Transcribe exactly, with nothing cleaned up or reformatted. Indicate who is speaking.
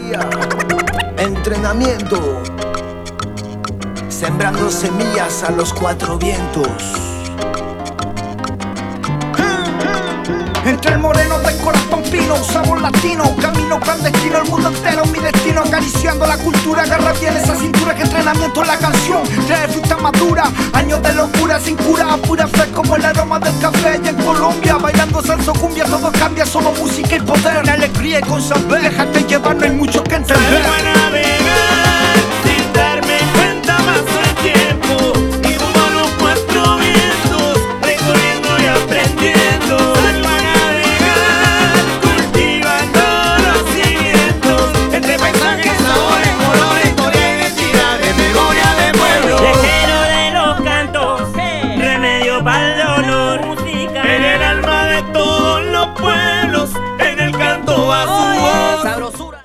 Speaker 1: día. Entrenamiento, sembrando semillas a los cuatro vientos.
Speaker 2: Entre el moreno del corazón pino, sabor latino, camino clandestino, el mundo entero mi destino, acariciando la cultura, agarra bien esa cintura que entrenamiento es la canción, trae fruta madura, años de locura sin cura, pura fe como el aroma del café y en Colombia, bailando salsa cumbia, todo cambia, somos música y poder, en alegría y con saber, déjate llevar